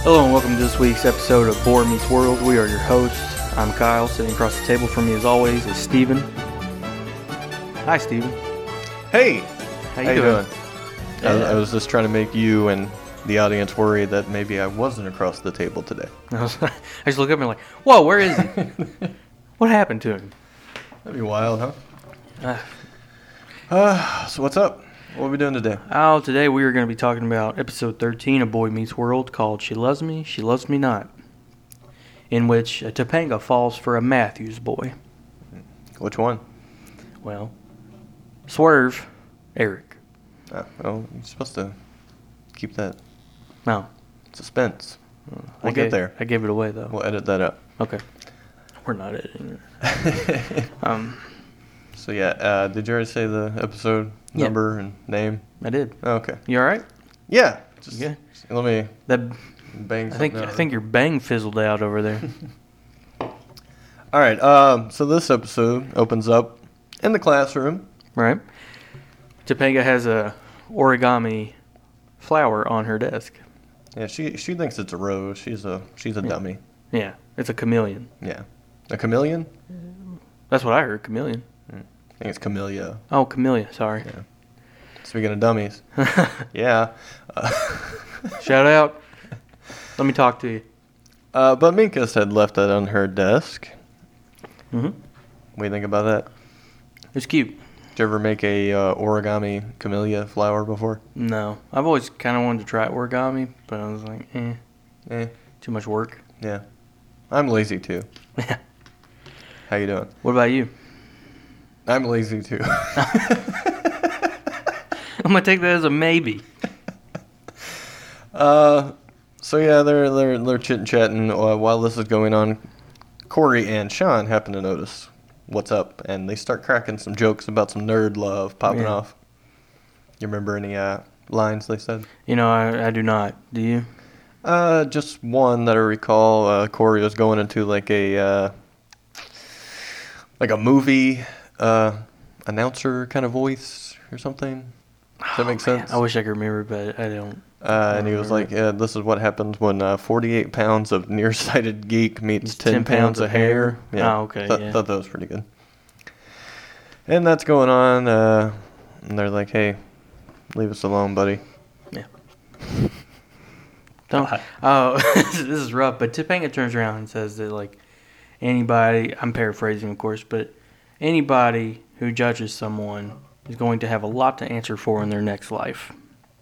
Hello and welcome to this week's episode of Boar Meets World. We are your hosts. I'm Kyle. Sitting across the table from me as always is Steven. Hi, Steven. Hey! How you doing? I was just trying to make you and the audience worry that maybe I wasn't across the table today. I just look up and like, whoa, where is he? What happened to him? That'd be wild, huh? So what's up? What are we doing today? Today we are going to be talking about episode 13 of Boy Meets World called She Loves Me, She Loves Me Not, in which a Topanga falls for a Matthews boy. Which one? Well, Swerve, Eric. Well, you're supposed to keep that No. suspense. We'll get there. I gave it away, though. We'll edit that up. Okay. We're not editing it. So yeah, did you already say the episode number and name? I did. Oh, okay. You all right? Yeah. Yeah. Let me That bang I something out. think your bang fizzled out over there. All right. So this episode opens up in the classroom. Right. Topanga has a origami flower on her desk. Yeah, she thinks it's a rose. She's a dummy. Yeah, it's a chameleon. Yeah. A chameleon? That's what I heard, chameleon. I think it's camellia. Oh, camellia, sorry. Yeah. Speaking of dummies. Yeah. Shout out. Let me talk to you. But Minkus had left that on her desk. Mm-hmm. What do you think about that? It's cute. Did you ever make a origami camellia flower before? No. I've always kind of wanted to try origami, but I was like, too much work. Yeah. I'm lazy too. How you doing? What about you? I'm lazy too. I'm going to take that as a maybe. So yeah, they're chit-chatting while this is going on. Corey and Sean happen to notice what's up, and they start cracking some jokes about some nerd love popping off. You remember any lines they said? You know, I do not. Do you? Just one that I recall. Corey was going into like a movie announcer kind of voice or something. Does that make sense? I wish I could remember, but I don't. And he was like, this is what happens when 48 pounds of nearsighted geek meets 10 pounds of hair. Yeah. Oh, okay. Thought that was pretty good. And that's going on. And they're like, hey, leave us alone, buddy. Yeah. Don't. Oh, this is rough. But Topanga turns around and says that, like, anybody, I'm paraphrasing, of course, but anybody who judges someone is going to have a lot to answer for in their next life.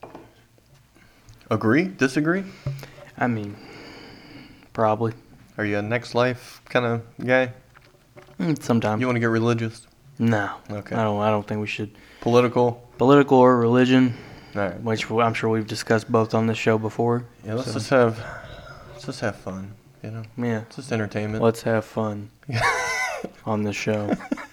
Agree? Disagree? I mean, probably. Are you a next life kind of guy? Sometimes. You want to get religious? No. Okay. I don't think we should. Political Political or religion, All right. which I'm sure we've discussed both on this show before. Yeah, let's just have fun, you know? Yeah. It's just entertainment. Let's have fun on this show.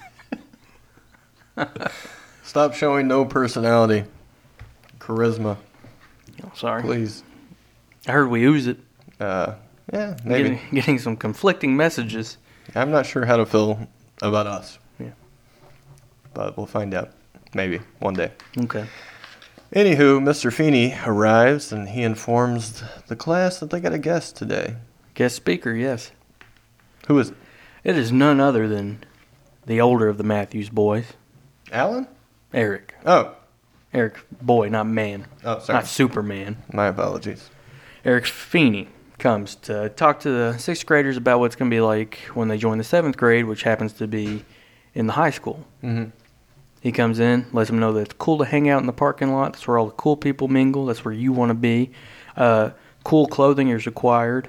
Stop showing no personality. Charisma. Oh, sorry. Please. I heard we ooze it. Yeah, maybe. Getting some conflicting messages. I'm not sure how to feel about us. Yeah. But we'll find out. Maybe. One day. Okay. Anywho, Mr. Feeney arrives and he informs the class that they got a guest today. Guest speaker, yes. Who is it? It is none other than the older of the Matthews boys, Alan? Eric. Oh. Eric, boy, not man. Oh, sorry. Not Superman. My apologies. Eric Feeney comes to talk to the 6th graders about what it's going to be like when they join the 7th grade, which happens to be in the high school. Mm-hmm. He comes in, lets them know that it's cool to hang out in the parking lot. That's where all the cool people mingle. That's where you want to be. Cool clothing is required.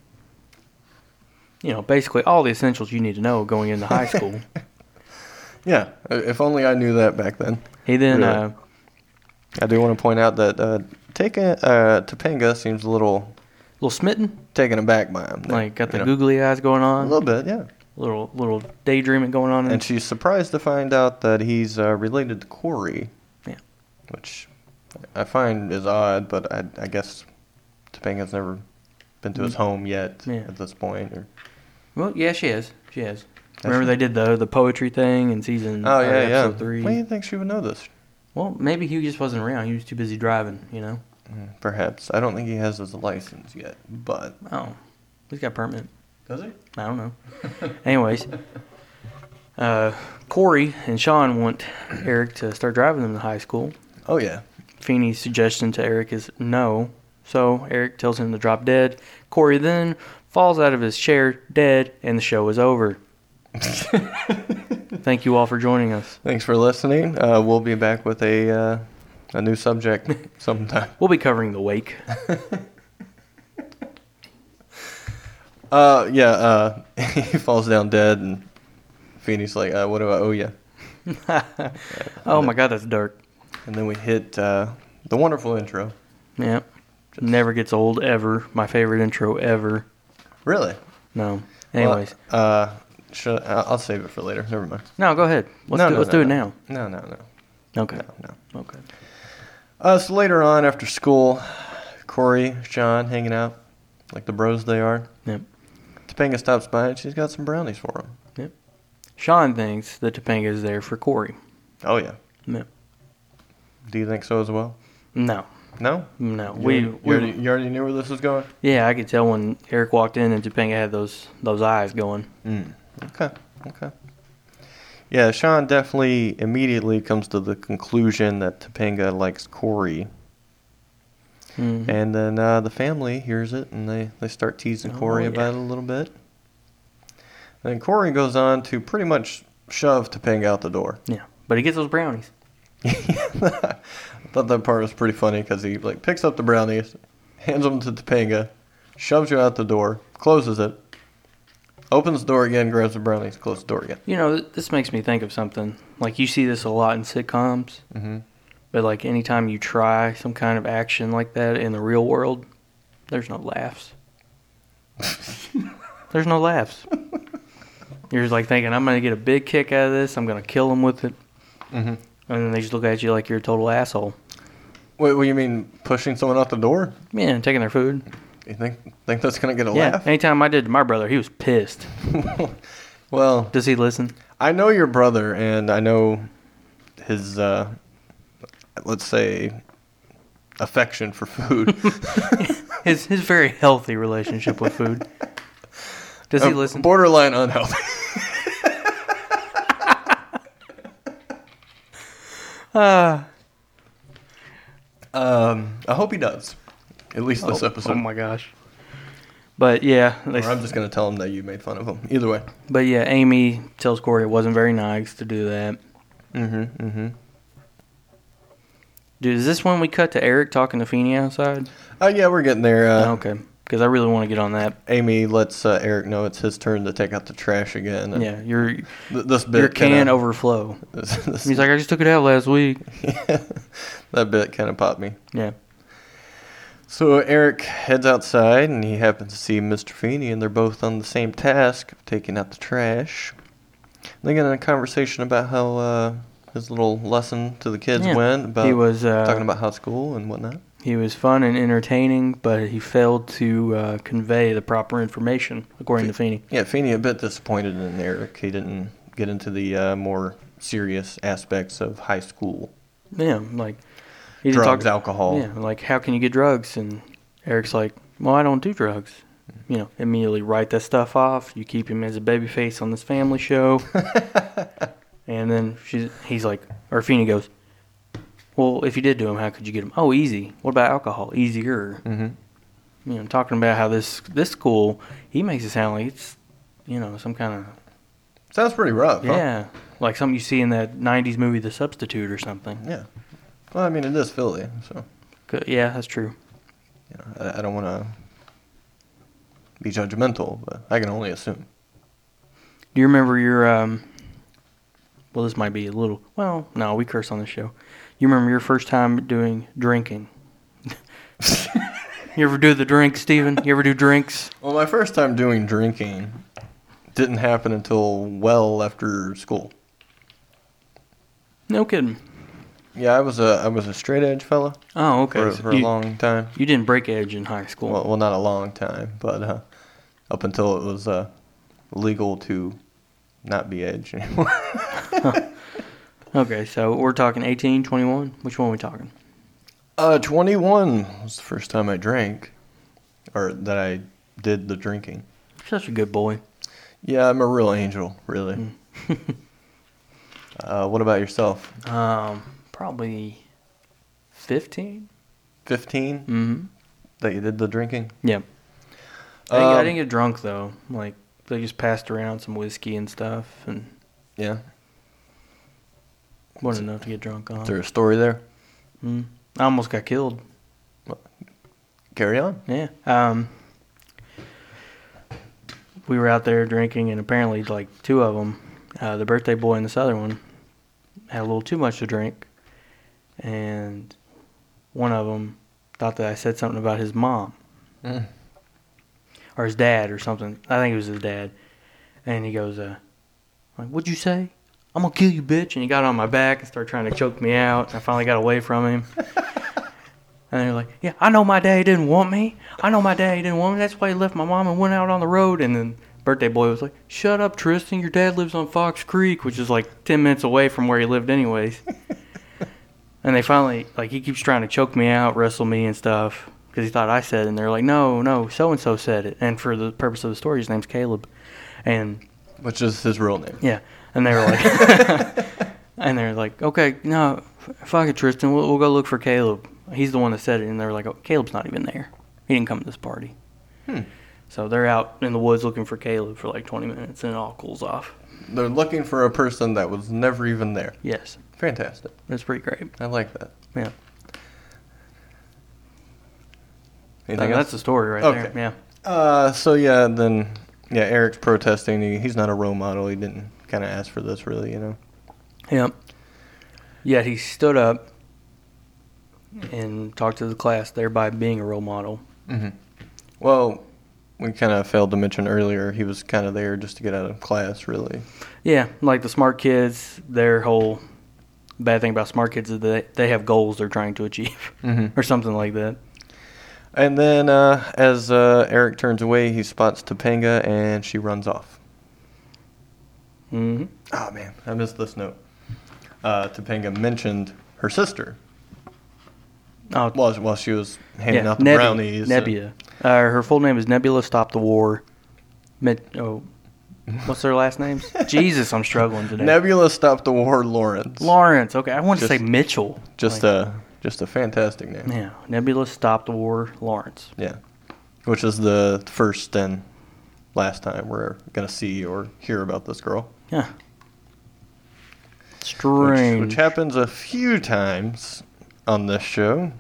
You know, basically all the essentials you need to know going into high school. Yeah, if only I knew that back then. He then... Really. I do want to point out that Topanga seems a little smitten? taken aback by him. Like, got the googly eyes going on? A little bit, yeah. Little daydreaming going on. And she's surprised to find out that he's related to Corey. Yeah. Which I find is odd, but I guess Topanga's never been to his home yet at this point. Or... Well, yeah, she has. Remember they did the poetry thing in season episode 3? Why do you think she would know this? Well, maybe he just wasn't around. He was too busy driving, you know? Perhaps. I don't think he has his license yet, but... Oh, he's got a permit. Does he? I don't know. Anyways, Corey and Sean want Eric to start driving them to high school. Oh, yeah. Feeney's suggestion to Eric is no, so Eric tells him to drop dead. Corey then falls out of his chair dead, and the show is over. Thank you all for joining us. Thanks for listening. We'll be back with a new subject sometime. We'll be covering the wake. He falls down dead, and Feeney's like, what do I owe you? Oh my God, that's dark. And then we hit the wonderful intro. Yeah. Never gets old, ever. My favorite intro ever. Really? No. Anyways. Well, I'll save it for later. Never mind. No, go ahead. Let's do it now. No. Okay. No. Okay. So later on, after school, Corey, Sean, hanging out like the bros they are. Yep. Topanga stops by and she's got some brownies for him. Yep. Sean thinks that Topanga is there for Corey. Oh, yeah. Yep. Do you think so as well? No. No? No. You already knew where this was going? Yeah, I could tell when Eric walked in and Topanga had those eyes going. Okay. Yeah, Sean definitely immediately comes to the conclusion that Topanga likes Corey. Mm-hmm. And then the family hears it, and they start teasing Corey about it a little bit. And then Corey goes on to pretty much shove Topanga out the door. Yeah, but he gets those brownies. I thought that part was pretty funny because he picks up the brownies, hands them to Topanga, shoves you out the door, closes it, opens the door again, grabs the brownies, closes the door again. You know, this makes me think of something. Like, you see this a lot in sitcoms. Mm-hmm. But, like, anytime you try some kind of action like that in the real world, there's no laughs. There's no laughs. You're just, like, thinking, I'm going to get a big kick out of this. I'm going to kill him with it. Mm-hmm. And then they just look at you like you're a total asshole. Wait, what do you mean, pushing someone out the door? Yeah, and taking their food. You think that's going to get a Yeah, laugh? anytime I did to my brother, he was pissed. Well, Does he listen? I know your brother, and I know his, let's say, affection for food. His very healthy relationship with food. Does he listen? Borderline unhealthy. I hope he does. At least this episode. Oh my gosh. But yeah. Or I'm just going to tell him that you made fun of him. Either way. But yeah, Amy tells Corey it wasn't very nice to do that. Dude, is this when we cut to Eric talking to Feeney outside? Yeah, we're getting there. Okay. Because I really want to get on that. Amy lets Eric know it's his turn to take out the trash again. And Yeah, this bit your can overflow. He's like, I just took it out last week. Yeah, that bit kind of popped me. Yeah. So Eric heads outside, and he happens to see Mr. Feeney, and they're both on the same task of taking out the trash. They get in a conversation about how his little lesson to the kids went, about he was talking about high school and whatnot. He was fun and entertaining, but he failed to convey the proper information, according to Feeney. Yeah, Feeney a bit disappointed in Eric. He didn't get into the more serious aspects of high school. Yeah, like... He didn't drugs, alcohol. Yeah, like, how can you get drugs? And Eric's like, well, I don't do drugs. You know, immediately write that stuff off. You keep him as a baby face on this family show. And then he's like, or Feeney goes, well, if you did do them, how could you get them? Oh, easy. What about alcohol? Easier. Mm-hmm. You know, talking about how this school, he makes it sound like it's, you know, some kind of... Sounds pretty rough, Yeah, like something you see in that 90s movie, The Substitute or something. Yeah. Well, I mean, it is Philly, so... Yeah, that's true. You know, I don't want to be judgmental, but I can only assume. Do you remember your... well, this might be a little... Well, no, we curse on this show. You remember your first time doing drinking? You ever do the drink, Steven? You ever do drinks? Well, my first time doing drinking didn't happen until well after school. No kidding. Yeah, I was a straight edge fella. Oh, okay. For a long time. You didn't break edge in high school. Well, not a long time, but up until it was legal to not be edge anymore. Okay, so we're talking 18, 21? Which one are we talking? 21 was the first time I drank, or that I did the drinking. Such a good boy. Yeah, I'm a real angel, really. What about yourself? Probably 15. 15? Mm-hmm. That you did the drinking? Yeah. I didn't get drunk, though. Like, they just passed around some whiskey and stuff, and Yeah. wasn't enough to get drunk on. Is there a story there? I almost got killed. Carry on. Yeah. We were out there drinking, and apparently, like, two of them, the birthday boy and this other one, had a little too much to drink, and one of them thought that I said something about his mom. Or his dad or something. I think it was his dad. And he goes, like, what'd you say? I'm going to kill you, bitch. And he got on my back and started trying to choke me out. I finally got away from him. And they're like, yeah, I know my daddy didn't want me. That's why he left my mom and went out on the road. And then birthday boy was like, shut up, Tristan. Your dad lives on Fox Creek, which is like 10 minutes away from where he lived anyways. And they finally, like, he keeps trying to choke me out, wrestle me and stuff. Because he thought I said it, and they're like, no, so-and-so said it. And for the purpose of the story, his name's Caleb. And Which is his real name. yeah, and they were like, and they're like, okay, no, fuck it, Tristan, we'll go look for Caleb. He's the one that said it, and they were like, oh, Caleb's not even there. He didn't come to this party. So they're out in the woods looking for Caleb for like 20 minutes, and it all cools off. They're looking for a person that was never even there. Yes. Fantastic. That's pretty great. I like that. Yeah. Anything That's else? the story right Okay. there. Yeah. So Eric's protesting. He's not a role model. He didn't kind of ask for this, really, you know. Yep. Yet he stood up and talked to the class, thereby being a role model. Mm-hmm. Well, we kind of failed to mention earlier, he was kind of there just to get out of class, really. Yeah, like the smart kids, their whole bad thing about smart kids is that they have goals they're trying to achieve or something like that. And then as Eric turns away, he spots Topanga, and she runs off. Mm-hmm. Oh, man, I missed this note. Topanga mentioned her sister Oh, while she was handing out the Nebby, brownies. Nebula. Her full name is Nebula Stop the War. What's their last names? Jesus, I'm struggling today. Nebula Stop the War Lawrence. Lawrence. Okay, I wanted to say Mitchell. Just a fantastic name. Yeah, Nebula Stop the War Lawrence. Yeah. Which is the first and last time we're going to see or hear about this girl. Yeah. Strange. Which happens a few times on this show.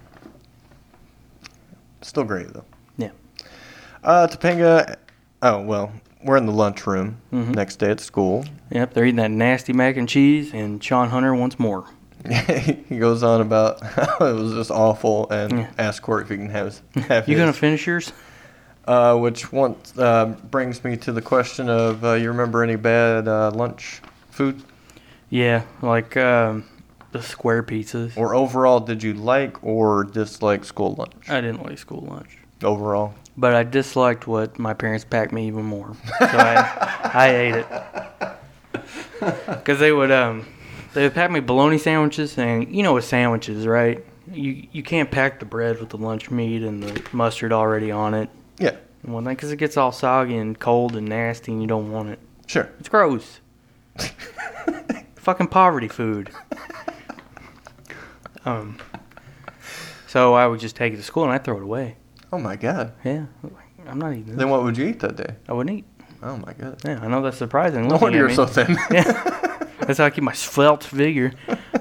Still great, though. Yeah. Topanga, we're in the lunchroom next day at school. Yep, they're eating that nasty mac and cheese, and Sean Hunter wants more. He goes on about how it was just awful and asks Court if he can have You going to finish yours? Which brings me to the question of, you remember any bad lunch food? Yeah, like the square pizzas. Or overall, did you like or dislike school lunch? I didn't like school lunch. Overall? But I disliked what my parents packed me even more. So I ate it. Because they would pack me bologna sandwiches, and you know what sandwiches, right? You can't pack the bread with the lunch meat and the mustard already on it. Yeah. And one thing, because it gets all soggy and cold and nasty, and you don't want it. Sure. It's gross. Fucking poverty food. So I would just take it to school and I'd throw it away. Oh my God. Yeah, I'm not eating this. Then what would you eat that day? I wouldn't eat. Oh my God. Yeah, I know that's surprising. No wonder you're so thin. Yeah, that's how I keep my svelte figure.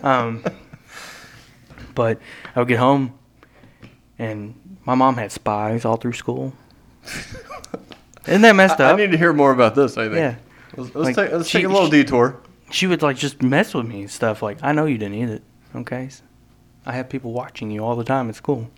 But I would get home, and my mom had spies all through school. Isn't that messed up? I need to hear more about this, I think. Yeah. Let's take a little detour. She would like just mess with me and stuff. Like, I know you didn't eat it. Okay. I have people watching you all the time at school.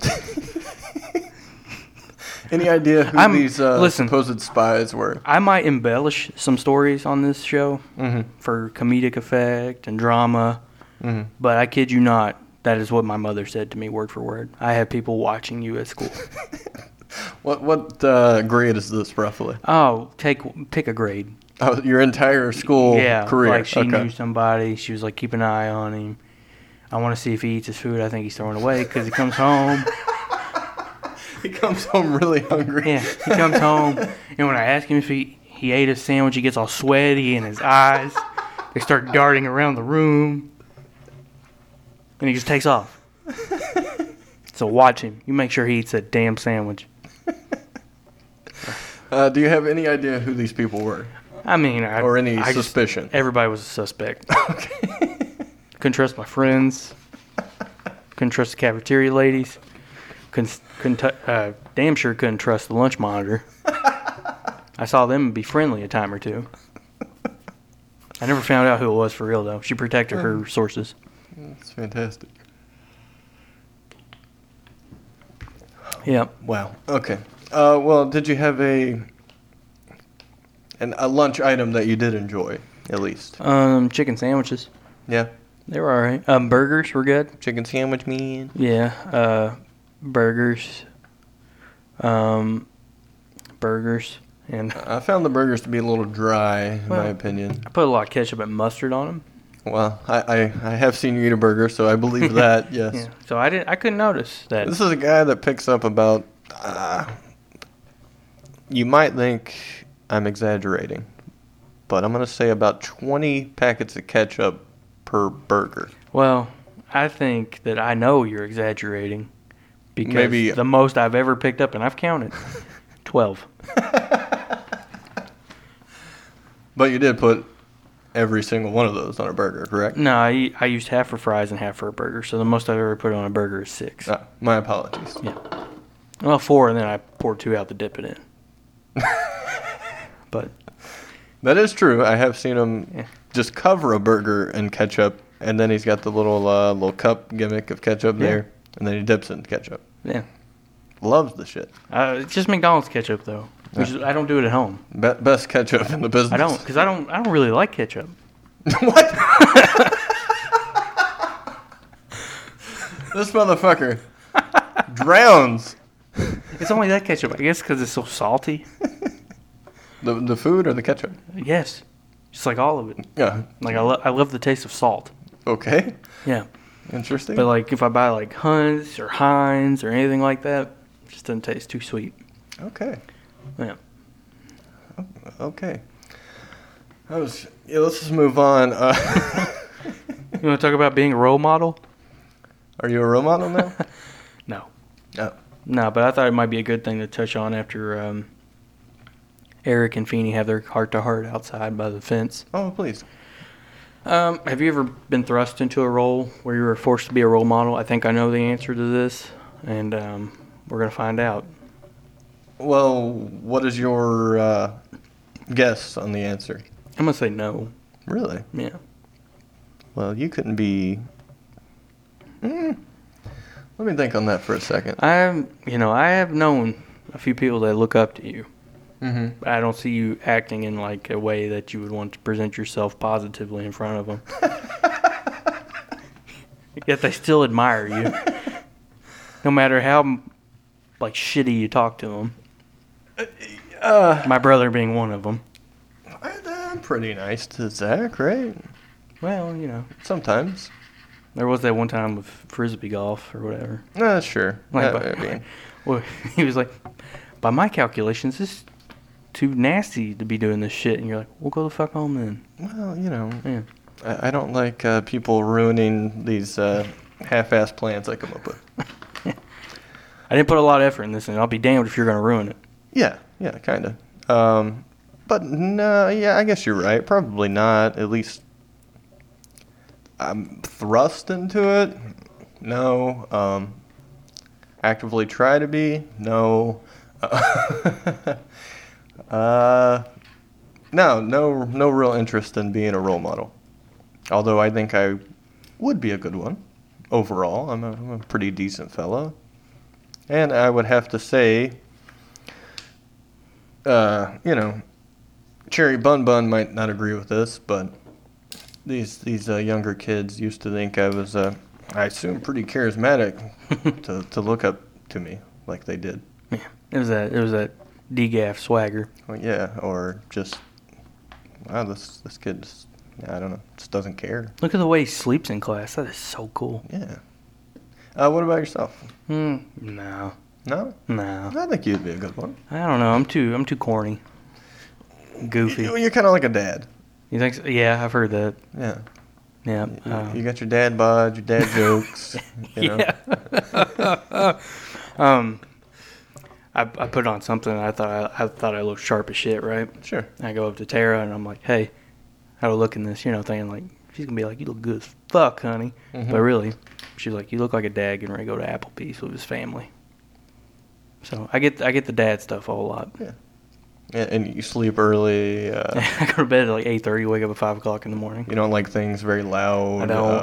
Any idea who these supposed spies were? I might embellish some stories on this show for comedic effect and drama, but I kid you not, that is what my mother said to me word for word. I have people watching you at school. What grade is this roughly? Oh, pick a grade. Oh, your entire school career. Like she knew somebody. She was like, keep an eye on him. I want to see if he eats his food. I think he's throwing it away because he comes home. He comes home really hungry. Yeah, he comes home, and when I ask him if he ate his sandwich, he gets all sweaty in his eyes. They start darting around the room, and he just takes off. So watch him. You make sure he eats that damn sandwich. Do you have any idea who these people were? I mean, Or any suspicion? Everybody was a suspect. Okay. Couldn't trust my friends. Couldn't trust the cafeteria ladies. Damn sure couldn't trust the lunch monitor. I saw them be friendly a time or two. I never found out who it was for real, though. She protected her sources. That's fantastic. Yeah. Wow. Okay. Well, did you have a lunch item that you did enjoy, at least? Chicken sandwiches. Yeah. They were all right. Burgers were good. Chicken sandwich, man. Yeah. Burgers. Burgers. And I found the burgers to be a little dry, in my opinion. I put a lot of ketchup and mustard on them. Well, I have seen you eat a burger, so I believe that. Yes. Yeah. So I couldn't notice that. This is a guy that picks up about. You might think I'm exaggerating, but I'm going to say about 20 packets of ketchup per burger. Well, I think that I know you're exaggerating because Maybe the most I've ever picked up, and I've counted, 12. But you did put every single one of those on a burger, correct? No, I used half for fries and half for a burger, so the most I've ever put on a burger is 6. My apologies. Yeah. Well, 4, and then I poured 2 out to dip it in. But that is true. I have seen him just cover a burger in ketchup, and then he's got the little cup gimmick of ketchup there, and then he dips it in ketchup. Yeah. Loves the shit. It's just McDonald's ketchup, though. I don't do it at home. Best ketchup in the business. I don't, because I don't really like ketchup. What? This motherfucker drowns. It's only that ketchup, I guess, because it's so salty. The food or the ketchup? Yes. Just like all of it. Yeah. Like, I love the taste of salt. Okay. Yeah. Interesting. But, like, if I buy, like, Hunt's or Heinz or anything like that, it just doesn't taste too sweet. Okay. Yeah. Okay. Let's just move on. You want to talk about being a role model? Are you a role model now? No. Oh. No, but I thought it might be a good thing to touch on after Eric and Feeney have their heart-to-heart outside by the fence. Oh, please. Have you ever been thrust into a role where you were forced to be a role model? I think I know the answer to this, and we're going to find out. Well, what is your guess on the answer? I'm going to say no. Really? Yeah. Well, you couldn't be... Let me think on that for a second. I have known a few people that look up to you. Mm-hmm. But I don't see you acting in like a way that you would want to present yourself positively in front of them. Yet they still admire you, no matter how like shitty you talk to them. My brother being one of them. I'm pretty nice to Zach, right? Well, you know, Sometimes. there was that one time with frisbee golf or whatever. Sure. Like, well, he was like, by my calculations, this is too nasty to be doing this shit. And you're like, we'll go the fuck home then. Well, you know, Yeah. I don't like people ruining these half-assed plans I come up with. I didn't put a lot of effort in this, and I'll be damned if you're going to ruin it. Yeah, kind of. But no, yeah, I guess you're right. Probably not. At least I'm thrust into it. No. Actively try to be. No. No real interest in being a role model. Although I think I would be a good one overall. I'm a pretty decent fellow. And I would have to say, Cherry Bun Bun might not agree with this, but these younger kids used to think I was, I assume, pretty charismatic to look up to me like they did. Yeah, it was that DGAF swagger. Well, yeah, or just, wow, this kid's I don't know. Just doesn't care. Look at the way he sleeps in class. That is so cool. Yeah. What about yourself? No. No? No. I think you'd be a good one. I don't know. I'm too corny. Goofy. You're kind of like a dad. You think so? Yeah, I've heard that. Yeah. Yeah. You got your dad bod, your dad jokes. You know? Yeah. I put on something and I thought I looked sharp as shit, right? Sure. And I go up to Tara and I'm like, hey, how do I look in this? You know, thinking like, she's going to be like, you look good as fuck, honey. Mm-hmm. But really, she's like, you look like a dad getting ready to go to Applebee's with his family. So I get the dad stuff a whole lot. Yeah. And you sleep early. I go to bed at like 8:30, wake up at 5 o'clock in the morning. You don't like things very loud. I don't.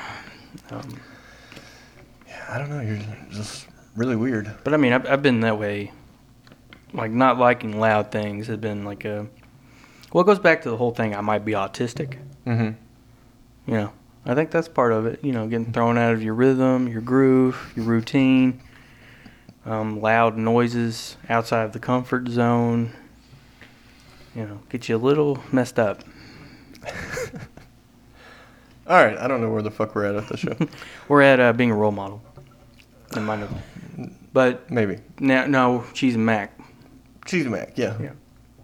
Yeah, I don't know. You're just really weird. But I mean, I've been that way. Like, not liking loud things has been like a... Well, it goes back to the whole thing, I might be autistic. Mm-hmm. You know, I think that's part of it. You know, getting thrown out of your rhythm, your groove, your routine. Loud noises outside of the comfort zone. You know, get you a little messed up. All right, I don't know where the fuck we're at this show. We're at being a role model. But maybe. No, Cheese and Mac. Cheese Mac, yeah. Yeah.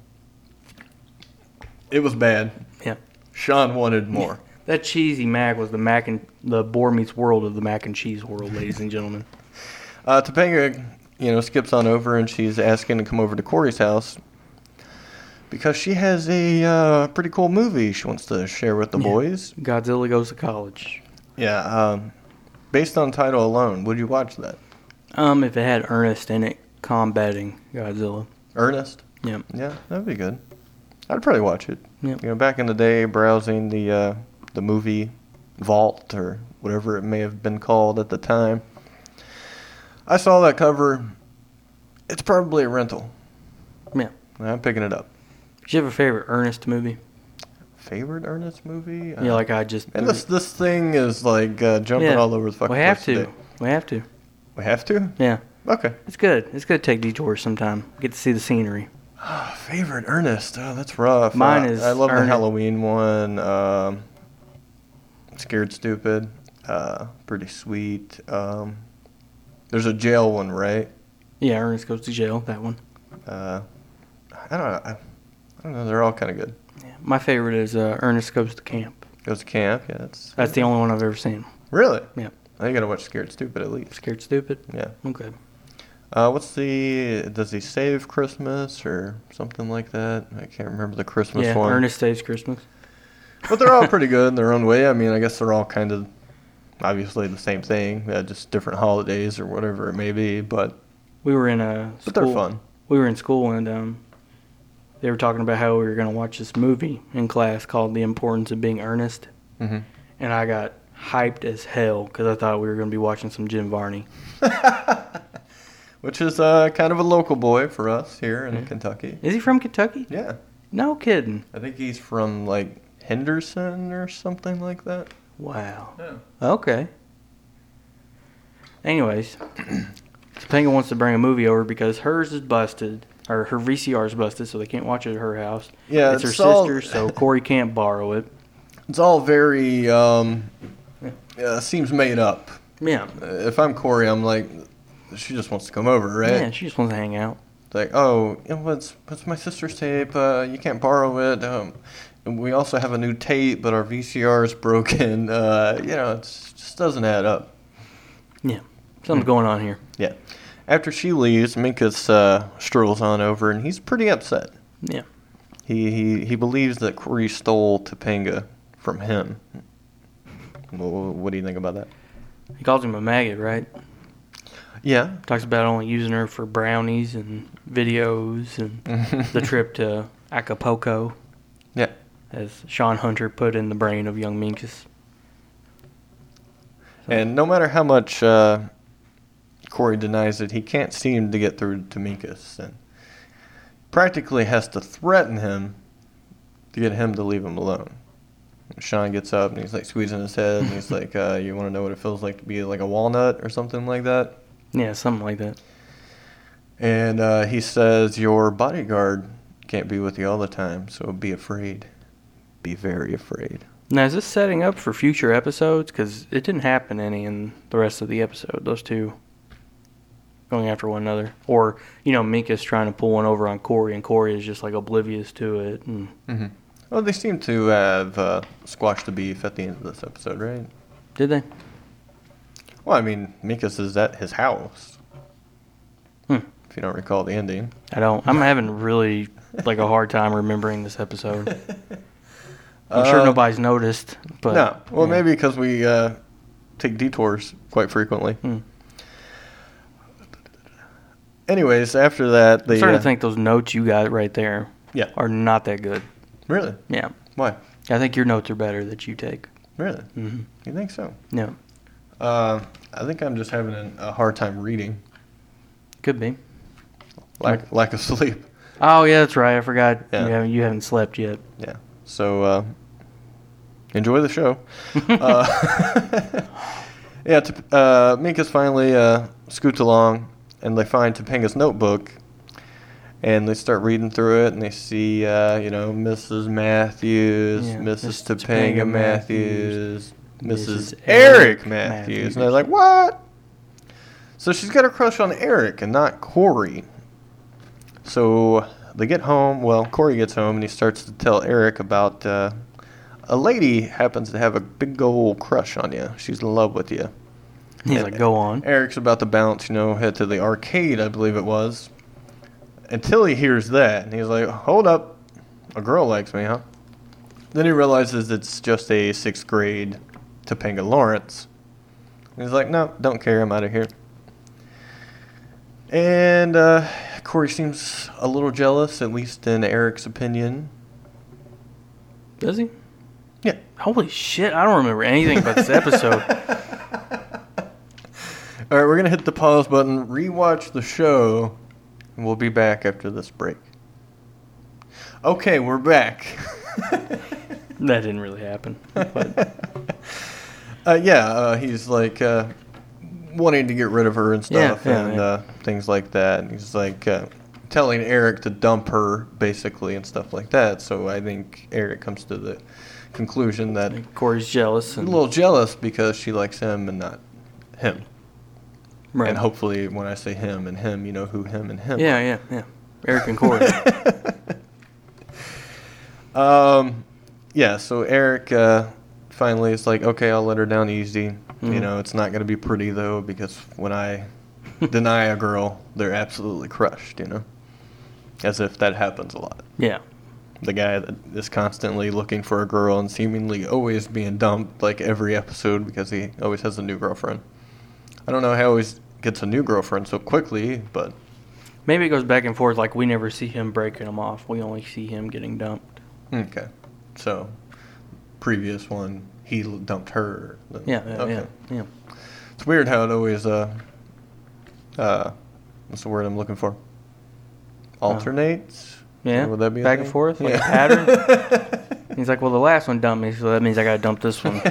It was bad. Yeah. Sean wanted more. That cheesy mac was the Boar Meets World of the mac and cheese world, ladies and gentlemen. Topanga, skips on over and she's asking to come over to Corey's house because she has a pretty cool movie she wants to share with the boys. Godzilla Goes to College. Yeah. Based on title alone, would you watch that? If it had Ernest in it combating Godzilla. Ernest? Yeah. Yeah, that'd be good. I'd probably watch it. Yeah. Back in the day, browsing the movie vault or whatever it may have been called at the time, I saw that cover. It's probably a rental. Yeah. I'm picking it up. Do you have a favorite Ernest movie? Favorite Ernest movie? Yeah, like I just... And this thing is like jumping all over the fucking place today. We have to. We have to? Yeah. Okay. It's good. It's good to take detours sometime. Get to see the scenery. Favorite Ernest? Oh, that's rough. Mine is I love Ernest. the Halloween one. Scared Stupid. Pretty sweet. There's a jail one, right? Yeah, Ernest Goes to Jail, that one. I don't know. They're all kind of good. Yeah. My favorite is Ernest Goes to Camp. Goes to Camp. Yeah, That's the only one I've ever seen. Really? Yeah. I gotta watch Scared Stupid at least. Scared Stupid? Yeah. Okay. Does he save Christmas or something like that? I can't remember the Christmas one. Ernest Saves Christmas. But they're all pretty good in their own way. I mean, I guess they're all kind of obviously the same thing, just different holidays or whatever it may be. But we were in a school. But they're fun. We were in school and they were talking about how we were going to watch this movie in class called The Importance of Being Earnest. Mm-hmm. And I got hyped as hell because I thought we were going to be watching some Jim Varney. Which is kind of a local boy for us here in Kentucky. Is he from Kentucky? Yeah. No kidding. I think he's from, like, Henderson or something like that. Wow. Yeah. Okay. Anyways, Topanga wants to bring a movie over because hers is busted, or her VCR is busted, so they can't watch it at her house. Yeah, it's her sister's, so Corey can't borrow it. It's all very, seems made up. Yeah. If I'm Corey, I'm like, she just wants to come over, right? Yeah, she just wants to hang out. It's like, oh, what's my sister's tape? You can't borrow it. And we also have a new tape, but our VCR is broken. It just doesn't add up. Yeah. Something's going on here. Yeah. After she leaves, Minkus strolls on over, and he's pretty upset. Yeah. He believes that Corey stole Topanga from him. Well, what do you think about that? He calls him a maggot, right? Yeah. Talks about only using her for brownies and videos and the trip to Acapulco. Yeah. As Sean Hunter put in the brain of young Minkus. And no matter how much Corey denies it, he can't seem to get through to Minkus. And practically has to threaten him to get him to leave him alone. Sean gets up and he's like squeezing his head and he's like, you want to know what it feels like to be like a walnut or something like that? Yeah, something like that. And he says, your bodyguard can't be with you all the time, so be afraid. be very afraid. Now, is this setting up for future episodes? Because it didn't happen any in the rest of the episode. Those two going after one another. Or, Minka's trying to pull one over on Corey, and Corey is just, like, oblivious to it. And Mm-hmm. Well, they seem to have squashed the beef at the end of this episode, right? Did they? Well, I mean, Minkus is at his house. If you don't recall the ending. I don't. I'm having really, like, a hard time remembering this episode. I'm sure nobody's noticed. But no. Well, maybe because we take detours quite frequently. Anyways, after that, they... I'm starting to think those notes you got right there Yeah. are not that good. Really? Yeah. Why? I think your notes are better that you take. Really? Mm-hmm. You think so? Yeah. I think I'm just having a hard time reading. Could be. Lack of sleep. Oh, yeah, that's right. I forgot. Yeah. You haven't slept yet. Yeah. So, enjoy the show. Minkus finally scoots along, and they find Topanga's notebook, and they start reading through it, and they see, Mrs. Matthews, Yeah, Mrs. Topanga Topanga Matthews, Matthews, Mrs. Mrs. Eric Eric Matthews. And they're like, what? So she's got a crush on Eric and not Corey. So they get home. Well, Corey gets home, and he starts to tell Eric about a lady happens to have a big old crush on you. She's in love with you. He's like, go on. Eric's about to bounce, head to the arcade, I believe it was. Until he hears that, and he's like, hold up. A girl likes me, huh? Then he realizes it's just a 6th grade Topanga Lawrence. And he's like, no, don't care, I'm out of here. And Corey seems a little jealous, at least in Eric's opinion. Does he? Yeah. Holy shit, I don't remember anything about this episode. All right, we're going to hit the pause button, rewatch the show, and we'll be back after this break. Okay, we're back. That didn't really happen. But He's like wanting to get rid of her and stuff, things like that. And he's like telling Eric to dump her, basically, and stuff like that. So I think Eric comes to the conclusion that Corey's jealous. a little jealous because she likes him and not him. Right. And hopefully when I say him and him, you know who him and him are. Yeah. Eric and Corey. So Eric finally is like, okay, I'll let her down easy. Mm-hmm. It's not going to be pretty, though, because when I deny a girl, they're absolutely crushed, As if that happens a lot. Yeah. The guy that is constantly looking for a girl and seemingly always being dumped, like every episode, because he always has a new girlfriend. I don't know how he always gets a new girlfriend so quickly, but... Maybe it goes back and forth, like we never see him breaking them off. We only see him getting dumped. Okay. So, previous one, he dumped her. Yeah. It's weird how it always, what's the word I'm looking for? Alternates? Yeah. Would that be back and forth, like a pattern? He's like, well, the last one dumped me, so that means I got to dump this one.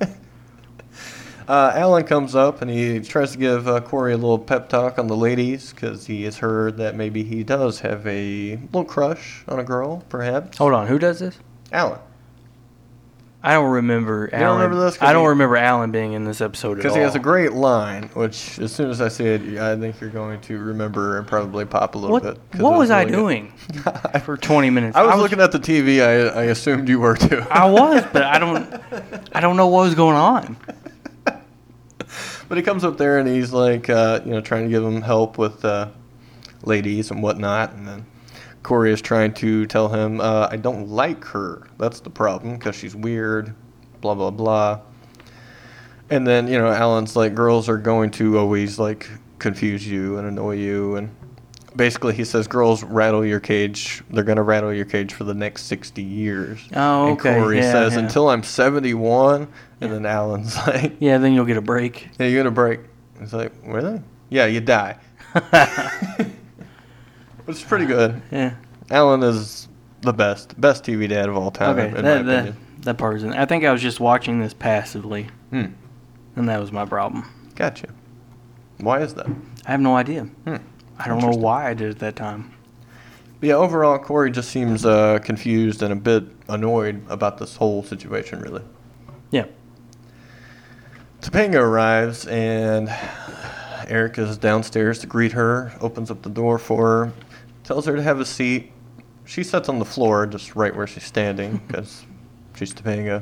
Alan comes up and he tries to give Corey a little pep talk on the ladies because he has heard that maybe he does have a little crush on a girl, perhaps. Hold on, who does this? Alan. I don't remember Alan. You don't remember this? I don't remember Alan being in this episode at all. Because he has a great line, which as soon as I say it, I think you're going to remember and probably pop a little bit. What was I doing for 20 minutes? I was looking at the TV. I assumed you were too. I was, but I don't know what was going on. But he comes up there and he's like, trying to give him help with ladies and whatnot. And then Corey is trying to tell him, I don't like her. That's the problem because she's weird, blah, blah, blah. And then, Alan's like, girls are going to always, like, confuse you and annoy you. And basically he says girls rattle your cage. They're going to rattle your cage for the next 60 years. Oh, okay. And Corey says, until I'm 71. And then Alan's like... Yeah, then you'll get a break. Yeah, you get a break. He's like, really? Yeah, you die. Which is pretty good. Yeah. Alan is the best TV dad of all time, in my opinion. That part isn't. I think I was just watching this passively. And that was my problem. Gotcha. Why is that? I have no idea. I don't know why I did it that time. But yeah, overall, Corey just seems confused and a bit annoyed about this whole situation, really. Yeah. Topanga arrives, and Eric is downstairs to greet her, opens up the door for her, tells her to have a seat. She sits on the floor, just right where she's standing, because she's Topanga.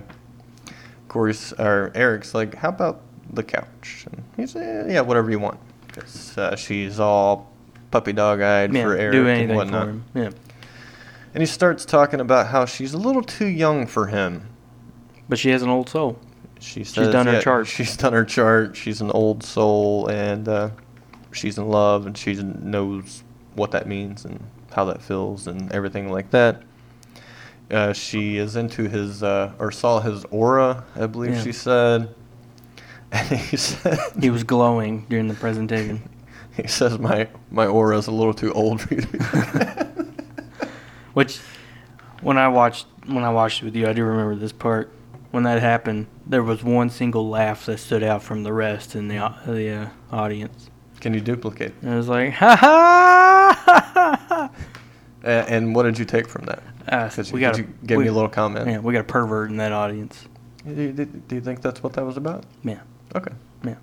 Eric's like, how about the couch? And he said, yeah, whatever you want. Because she's all puppy dog-eyed for Eric do anything and whatnot. for him. Yeah. And he starts talking about how she's a little too young for him. But she has an old soul. She's done her chart. She's done her chart. She's an old soul, and she's in love, and she knows what that means and how that feels and everything like that. She is into his, or saw his aura, I believe she said. And he said... He was glowing during the presentation. He says, my aura is a little too old for you to be looking at. Which, when I watched it with you, I do remember this part. When that happened, there was one single laugh that stood out from the rest in the audience. Can you duplicate? And it was like, ha ha! And what did you take from that? Did you give me a little comment? Yeah, we got a pervert in that audience. Do you think that's what that was about? Yeah. Okay. Yeah.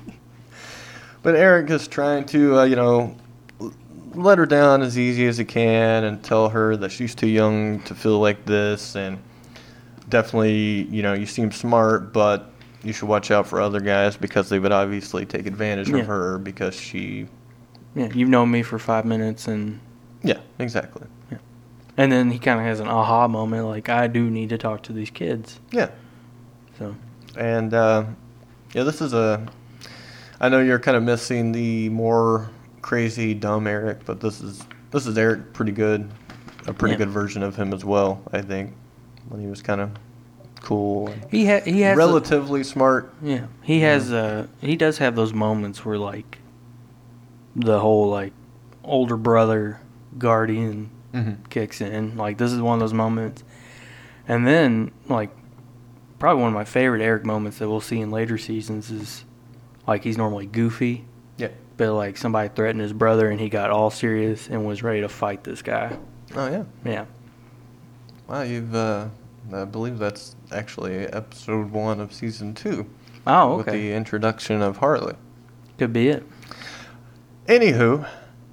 But Eric is trying to, let her down as easy as he can and tell her that she's too young to feel like this, and definitely, you seem smart, but you should watch out for other guys because they would obviously take advantage of her because she... Yeah, you've known me for 5 minutes and... Yeah, exactly. Yeah. And then he kind of has an aha moment, like, I do need to talk to these kids. Yeah. So... And, this is I know you're kind of missing the more crazy, dumb Eric, but this is Eric pretty good. A pretty good version of him as well, I think. When he was kind of cool. And he has relatively smart. Yeah. He does have those moments where, like, the whole, like, older brother guardian kicks in. Like, this is one of those moments. And then, like, probably one of my favorite Eric moments that we'll see in later seasons is, like, he's normally goofy. Yeah. But, like, somebody threatened his brother and he got all serious and was ready to fight this guy. Oh, yeah. Yeah. Wow, you've, I believe that's actually episode 1 of season 2. Oh, okay. With the introduction of Harley. Could be it. Anywho,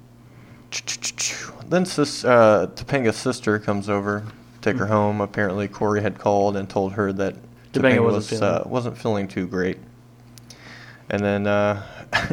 then Topanga's sister comes over, take her home. Apparently, Corey had called and told her that Topanga wasn't feeling too great. And then,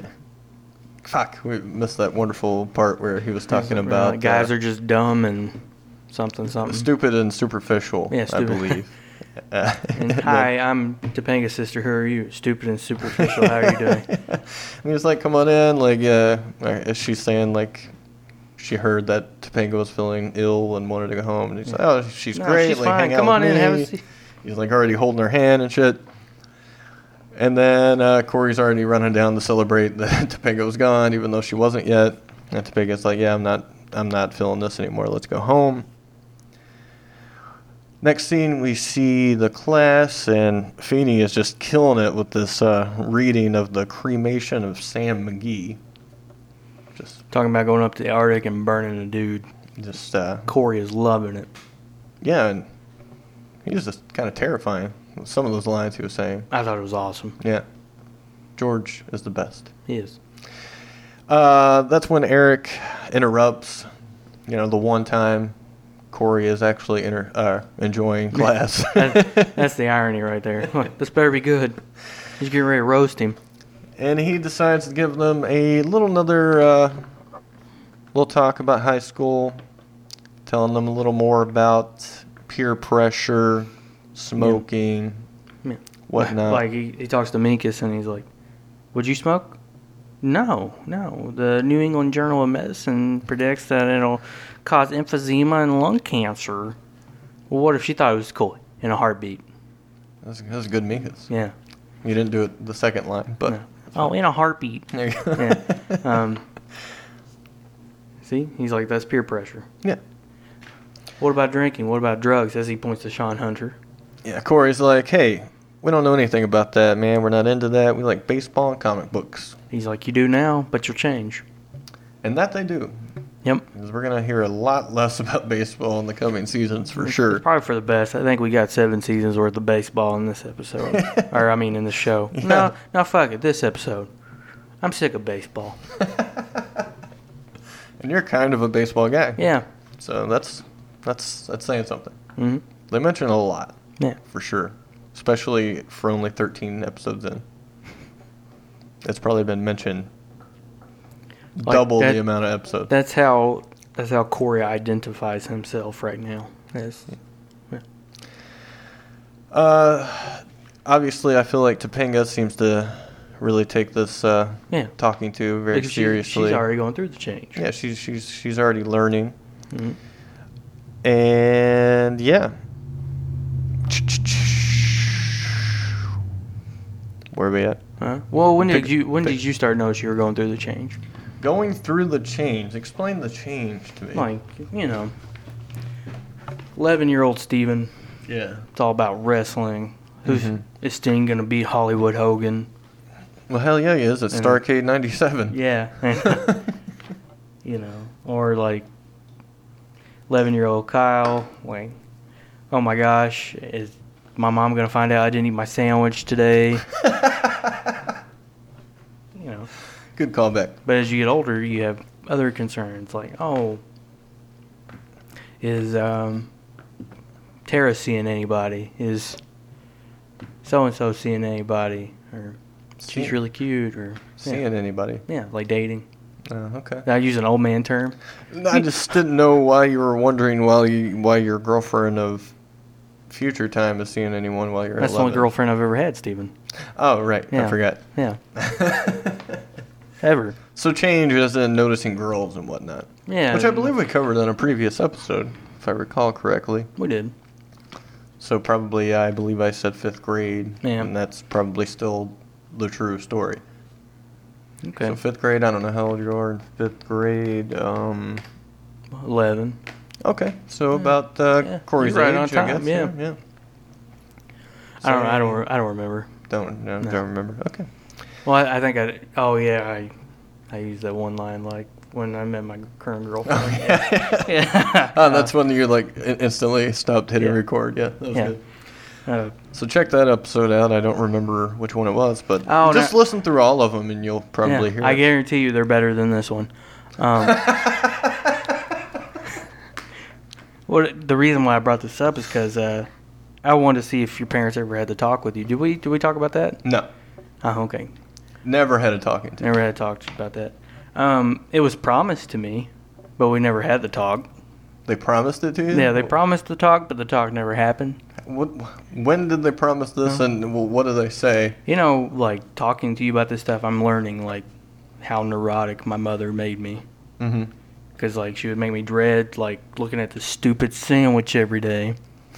we missed that wonderful part where he was talking about... guys are just dumb and something. Stupid and superficial, yeah, stupid. I believe. And hi, I'm Topanga's sister. Who are you? Stupid and superficial. How are you doing? And he was like, come on in. Like, she's saying, like, she heard that Topanga was feeling ill and wanted to go home. And he's like, oh, she's great. She's like, fine. hang out Come on with in, me. have a seat. He's, like, already holding her hand and shit. And then Corey's already running down to celebrate that Topanga was gone, even though she wasn't yet. And Topanga's like, yeah, I'm not feeling this anymore. Let's go home. Next scene, we see the class, and Feeney is just killing it with this reading of the cremation of Sam McGee. Just talking about going up to the Arctic and burning a dude. Just Corey is loving it. Yeah, and he was just kind of terrifying. Some of those lines he was saying. I thought it was awesome. Yeah, George is the best. He is. That's when Eric interrupts. The one time Corey is actually enjoying class. That's the irony right there. Look, this better be good. He's getting ready to roast him. And he decides to give them another little talk about high school, telling them a little more about peer pressure, smoking, whatnot. Like he talks to Minkus and he's like, would you smoke? No. The New England Journal of Medicine predicts that it'll cause emphysema and lung cancer. Well, what if she thought it was cool in a heartbeat? That's good Minkus. Yeah. You didn't do it the second line, but... No. Oh, in a heartbeat. There you go. Yeah. See? He's like, that's peer pressure. Yeah. What about drinking? What about drugs? As he points to Sean Hunter. Yeah, Corey's like, hey, we don't know anything about that, man. We're not into that. We like baseball and comic books. He's like, you do now, but you'll change. And that they do. Yep. Because we're going to hear a lot less about baseball in the coming seasons for sure. It's probably for the best. I think we got 7 seasons worth of baseball in this episode. In the show. Yeah. No, fuck it. This episode. I'm sick of baseball. And you're kind of a baseball guy. Yeah. So that's saying something. Mm-hmm. They mention a lot. Yeah. For sure. Especially for only 13 episodes in. It's probably been mentioned double the amount of episodes. That's how Corey identifies himself right now. Obviously, I feel like Topanga seems to really take this talking to very because seriously. She's already going through the change. Yeah, she's already learning. Mm-hmm. And yeah. Where are we at? Huh? Well, when did you start notice you were going through the change? Going through the change. Explain the change to me. 11-year-old Steven. Yeah. It's all about wrestling. Is Sting going to beat Hollywood Hogan? Well, hell yeah, he is. It's Starrcade 97. Yeah. Or 11-year-old Kyle. Oh my gosh, is my mom going to find out I didn't eat my sandwich today? Good callback. But as you get older, you have other concerns is Tara seeing anybody? Is so-and-so seeing anybody? Or she's really cute? Or seeing anybody? Yeah, like dating. Okay. Did I use an old man term? I just didn't know why you were wondering why your girlfriend of future time is seeing anyone while you're That's the only girlfriend I've ever had, Steven. Oh, right. Yeah. I forgot. Yeah. Ever. So change is in noticing girls and whatnot. Yeah. Which I believe we covered on a previous episode, if I recall correctly. We did. So probably, I believe I said 5th grade. Yeah. And that's probably still the true story. Okay. So 5th grade, I don't know how old you are in 5th grade. 11. Okay. So about Corey's You're right age, on time, I guess. yeah. So I don't remember. Don't remember. Okay. Well, I think I used that one line when I met my current girlfriend. Oh, yeah. That's when you instantly stopped hitting record. Yeah, that was good. So check that episode out. I don't remember which one it was, but just listen through all of them and you'll probably hear it. I guarantee you they're better than this one. The reason why I brought this up is because I wanted to see if your parents ever had to talk with you. Did we talk about that? No. Oh, okay. Never had a talking to. Never had to talk about that. It was promised to me, but we never had the talk. They promised it to you? Yeah, they promised the talk, but the talk never happened. When did they promise this, and what do they say? Talking to you about this stuff, I'm learning, how neurotic my mother made me. Mm-hmm. Because, she would make me dread, looking at the stupid sandwich every day.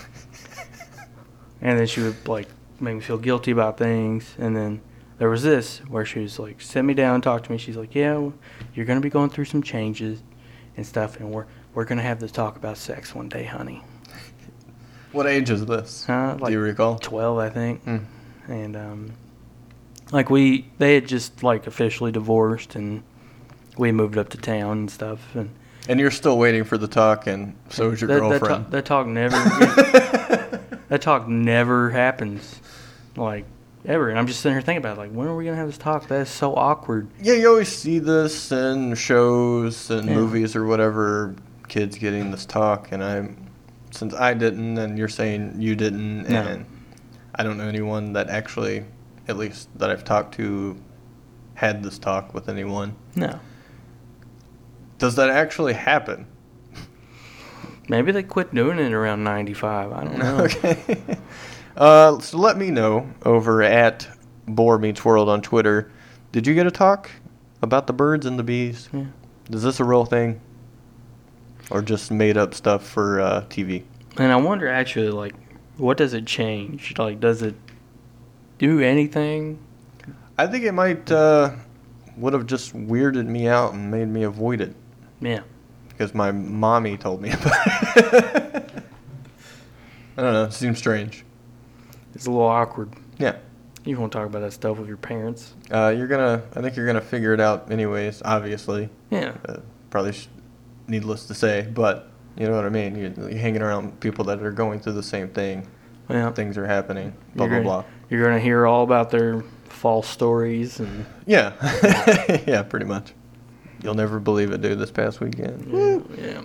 And then she would, make me feel guilty about things. And then there was this, where she was, sit me down and talk to me. She's like, yeah, you're going to be going through some changes and stuff, and we're going to have this talk about sex one day, honey. What age is this? Do you recall? 12, I think. Mm. And, they had just, officially divorced, and we moved up to town and stuff. And you're still waiting for the talk, and so is your girlfriend. That talk never... that talk never happens, ever. And I'm just sitting here thinking about it, when are we going to have this talk? That is so awkward. Yeah, you always see this in shows and movies or whatever, kids getting this talk, and since I didn't, and you're saying you didn't, and I don't know anyone that actually, at least that I've talked to, had this talk with anyone. No. Does that actually happen? Maybe they quit doing it around 95. I don't know. Okay. So let me know over at Boar Meets World on Twitter. Did you get a talk about the birds and the bees? Yeah. Is this a real thing? Or just made up stuff for TV? And I wonder actually, what does it change? Does it do anything? I think it might would have just weirded me out and made me avoid it. Yeah. Because my mommy told me about it. I don't know. It seems strange. It's a little awkward. Yeah. You won't talk about that stuff with your parents. I think you're gonna figure it out anyways. Obviously. Yeah. Probably needless to say, but you know what I mean. You're hanging around people that are going through the same thing. Yeah. Things are happening. Blah blah blah. You're gonna hear all about their false stories and Yeah, yeah, pretty much. You'll never believe it, dude. This past weekend, yeah.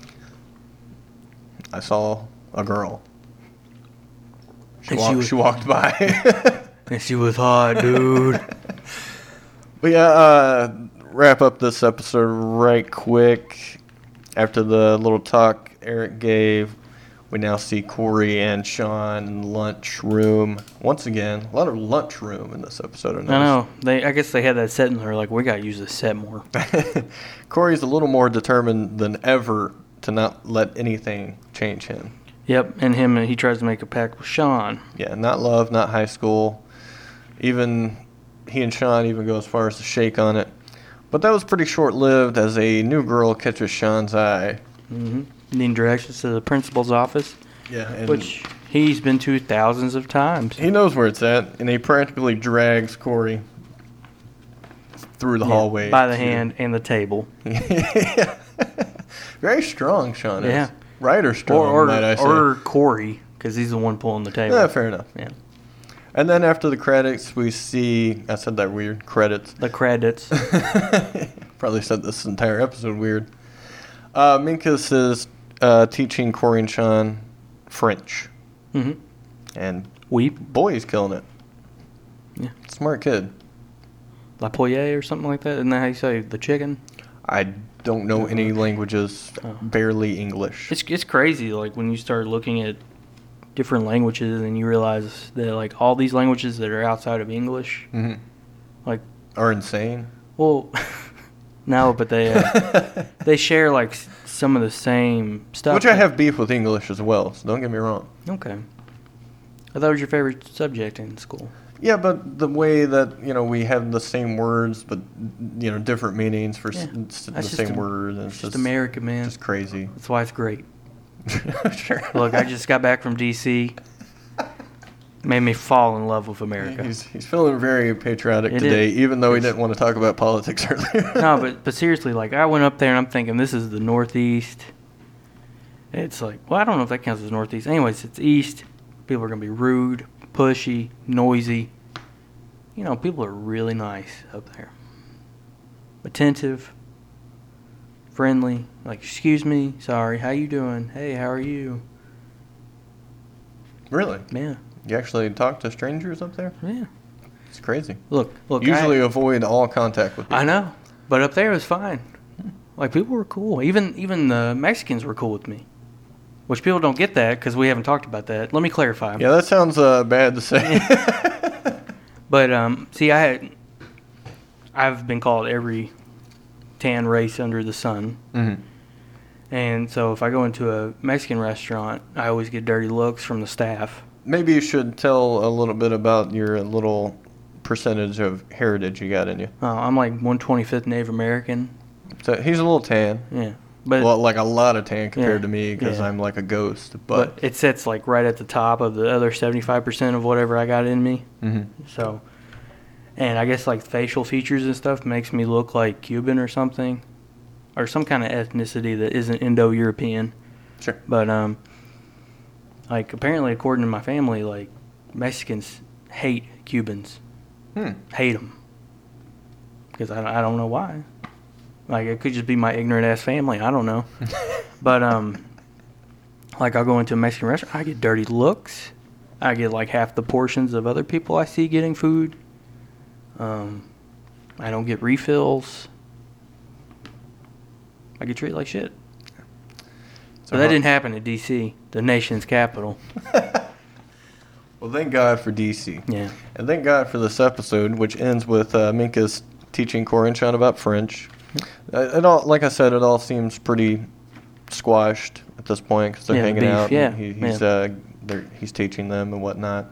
I saw a girl. She And she walked by. And she was hot, dude. But yeah, wrap up this episode right quick. After the little talk Eric gave, we now see Corey and Sean in the lunchroom. Once again, a lot of lunchroom in this episode. I know. I guess they had that set and they're like, we got to use this set more. Corey's a little more determined than ever to not let anything change him. Yep, and he tries to make a pact with Sean. Yeah, not love, not high school. Even he and Sean even go as far as to shake on it. But that was pretty short-lived as a new girl catches Sean's eye. Mm-hmm. Needing directions to the principal's office. Yeah, and which he's been to thousands of times. he knows where it's at, and he practically drags Corey through the hallway. By the hand and the table. Yeah. Very strong, Sean is. Yeah. Right or strong, might I say. Or Corey, because he's the one pulling the table. Yeah, fair enough. Yeah. And then after the credits, we see... I said that weird. Credits. The credits. Probably said this entire episode weird. Minkus is teaching Corey and Sean French. Mm-hmm. And Weep. boy, he's killing it. Yeah. Smart kid. La Poye or something like that. Isn't that how you say the chicken? I don't know any languages. Oh. Barely English. It's crazy, like, when you start looking at different languages and you realize that, like, all these languages that are outside of English, Mm-hmm. like... Are insane. Well, no, but they share, like, some of the same stuff. Which I have beef with English as well, so don't get me wrong. Okay. I thought it was your favorite subject in school. Yeah, but the way that, we have the same words, but, different meanings for the same word. It's just America, man. Just crazy. That's why it's great. Sure. Look, I just got back from D.C. Made me fall in love with America. He's feeling very patriotic It today, is. even though he didn't want to talk about politics earlier. No, but seriously, like, I went up there and I'm thinking this is the Northeast. It's like, well, I don't know if that counts as Northeast. Anyways, it's East. People are going to be rude, pushy, noisy. People are really nice up there. Attentive, friendly, like, excuse me, sorry, how you doing? Hey, how are you? Really? Yeah. You actually talk to strangers up there? Yeah. It's crazy. Look. Usually avoid all contact with people. I know, but up there it was fine. Like, people were cool. Even the Mexicans were cool with me. Which people don't get that because we haven't talked about that. Let me clarify. Yeah, that sounds bad to say. But, see, I've been called every tan race under the sun. Mm-hmm. And so if I go into a Mexican restaurant, I always get dirty looks from the staff. Maybe you should tell a little bit about your little percentage of heritage you got in you. I'm like 125th Native American. So he's a little tan. Yeah. But Well, like a lot of tan compared Yeah, to me because yeah. I'm like a ghost. but it sits like right at the top of the other 75% of whatever I got in me. Mhm. So, and I guess like facial features and stuff makes me look like Cuban or something, or some kind of ethnicity that isn't Indo-European. Sure. But like apparently according to my family, like Mexicans hate Cubans, hate them, because I don't know why. Like it could just be my ignorant ass family. I don't know. But like I'll go into a Mexican restaurant, I get dirty looks. I get like half the portions of other people I see getting food. I don't get refills. I get treated like shit. So But that didn't happen in D.C., the nation's capital. Well, thank God for DC. Yeah. And thank God for this episode, which ends with Minkus teaching Corey and Sean about French. It all, like I said, it all seems pretty squashed at this point because they're Yeah, hanging beef, out. yeah, And he's teaching them and whatnot.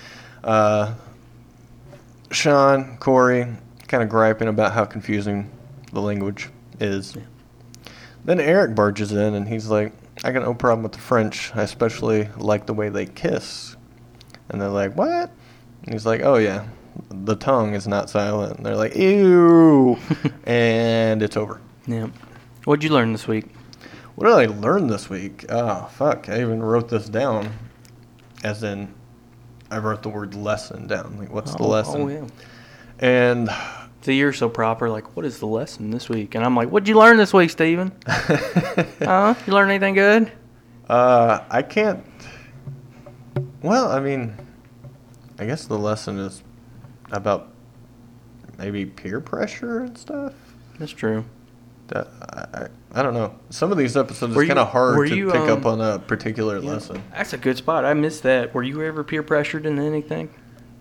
Sean, Corey, kind of griping about how confusing the language is. Yeah. Then Eric barges in and he's like, I got no problem with the French. I especially like the way they kiss. And they're like, what? And he's like, oh, yeah. The tongue is not silent. And they're like, ew. And it's over. Yeah. What'd you learn this week? What did I learn this week? Oh, fuck. I even wrote this down. As in, I wrote the word lesson down. Like, what's the lesson? Oh, yeah. And... So you're so proper, like, what is the lesson this week? And I'm like, what'd you learn this week, Steven? You learn anything good? I can't... Well, I mean, I guess the lesson is about maybe peer pressure and stuff. That's true. I don't know. Some of these episodes are kind of hard to pick up on a particular lesson. That's a good spot. I missed that. Were you ever peer pressured into anything?